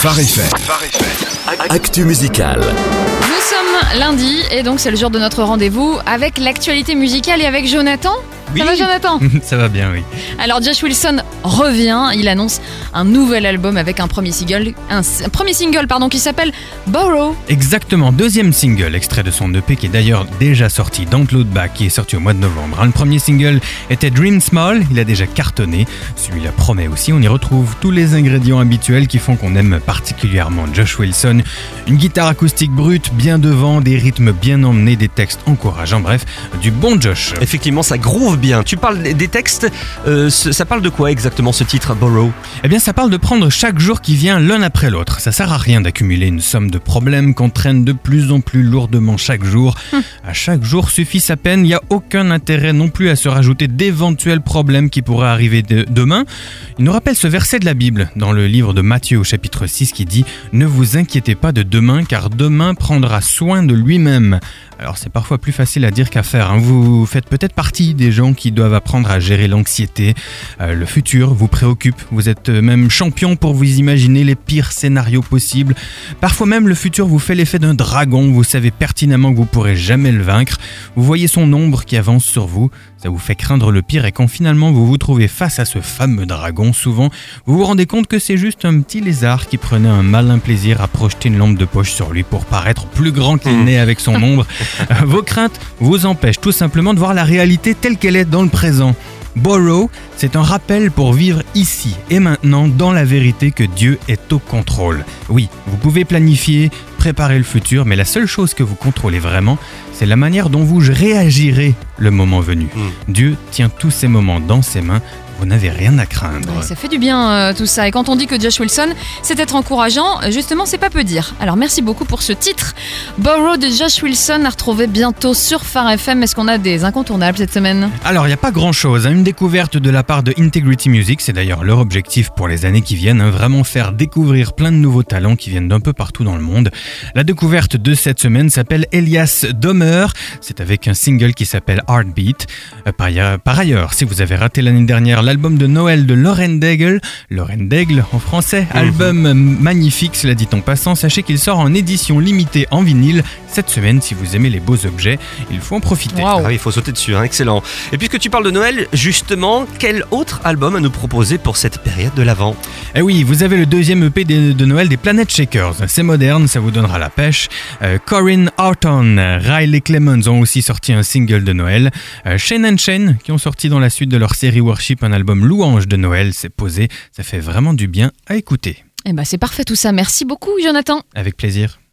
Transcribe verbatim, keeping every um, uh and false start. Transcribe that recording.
Phare F M. Actu musicale. Nous sommes lundi et donc c'est le jour de notre rendez-vous avec l'actualité musicale et avec Jonathan. Oui. Ça va Jonathan? Ça va bien, oui. Alors Josh Wilson revient, il annonce un nouvel album avec un premier single, un, un premier single pardon, qui s'appelle Borrow. Exactement, deuxième single, extrait de son E P qui est d'ailleurs déjà sorti, Don't Look Back, qui est sorti au mois de novembre. Le premier single était Dream Small, il a déjà cartonné, celui-là promet aussi, on y retrouve tous les ingrédients habituels qui font qu'on aime particulièrement Josh Wilson. Une guitare acoustique brute, bien devant, des rythmes bien emmenés, des textes encourageants, bref, du bon Josh. Effectivement, ça groove bien. Tu parles des textes, euh, ça parle de quoi exactement ce titre, Borrow? Eh bien, ça parle de prendre chaque jour qui vient l'un après l'autre. Ça sert à rien d'accumuler une somme de problèmes qu'on traîne de plus en plus lourdement chaque jour. Hum. À chaque jour suffit sa peine. Il n'y a aucun intérêt non plus à se rajouter d'éventuels problèmes qui pourraient arriver de- demain. Il nous rappelle ce verset de la Bible dans le livre de Matthieu au chapitre six qui dit « Ne vous inquiétez pas de demain, car demain prendra soin de lui-même ». Alors c'est parfois plus facile à dire qu'à faire, hein. Vous faites peut-être partie des gens qui doivent apprendre à gérer l'anxiété. Euh, le futur vous préoccupe, vous êtes même champion pour vous imaginer les pires scénarios possibles. Parfois même le futur vous fait l'effet d'un dragon, vous savez pertinemment que vous pourrez jamais le vaincre. Vous voyez son ombre qui avance sur vous, ça vous fait craindre le pire et quand finalement vous vous trouvez face à ce fameux dragon, souvent vous vous rendez compte que c'est juste un petit lézard qui prenait un malin plaisir à projeter une lampe de poche sur lui pour paraître plus grand qu'il n'est avec son ombre. Vos craintes vous empêchent tout simplement de voir la réalité telle qu'elle est dans le présent. Borrow, c'est un rappel pour vivre ici et maintenant dans la vérité que Dieu est au contrôle. Oui, vous pouvez planifier, préparer le futur, mais la seule chose que vous contrôlez vraiment, c'est la manière dont vous réagirez le moment venu. Mm. Dieu tient tous ces moments dans ses mains. Vous n'avez rien à craindre. Ouais, ça fait du bien euh, tout ça. Et quand on dit que Josh Wilson, c'est être encourageant, justement, c'est pas peu dire. Alors merci beaucoup pour ce titre. Borrow de Josh Wilson à retrouver bientôt sur Phare F M. Est-ce qu'on a des incontournables cette semaine? Alors, il n'y a pas grand-chose. Hein. Une découverte de la part de Integrity Music, c'est d'ailleurs leur objectif pour les années qui viennent. Hein. Vraiment faire découvrir plein de nouveaux talents qui viennent d'un peu partout dans le monde. La découverte de cette semaine s'appelle Elias Domer. C'est avec un single qui s'appelle Heartbeat. Euh, par, ailleurs, par ailleurs, si vous avez raté l'année dernière l'album de Noël de Lauren Daigle, Lauren Daigle en français, mmh. album magnifique, cela dit en passant, sachez qu'il sort en édition limitée en vinyle cette semaine. Si vous aimez les beaux objets, il faut en profiter. Wow. Ah oui, il faut sauter dessus, hein, excellent. Et puisque tu parles de Noël, justement, quel autre album à nous proposer pour cette période de l'Avent? Eh oui, vous avez le deuxième E P de, de Noël des Planet Shakers. C'est moderne, ça vous donnera la pêche. Euh, Corinne Horton, Riley Clemens ont aussi sorti un single de Noël. Euh, Shane and Shane, qui ont sorti dans la suite de leur série Worship un album louange de Noël, c'est posé. Ça fait vraiment du bien à écouter. Eh ben c'est parfait tout ça. Merci beaucoup Jonathan. Avec plaisir.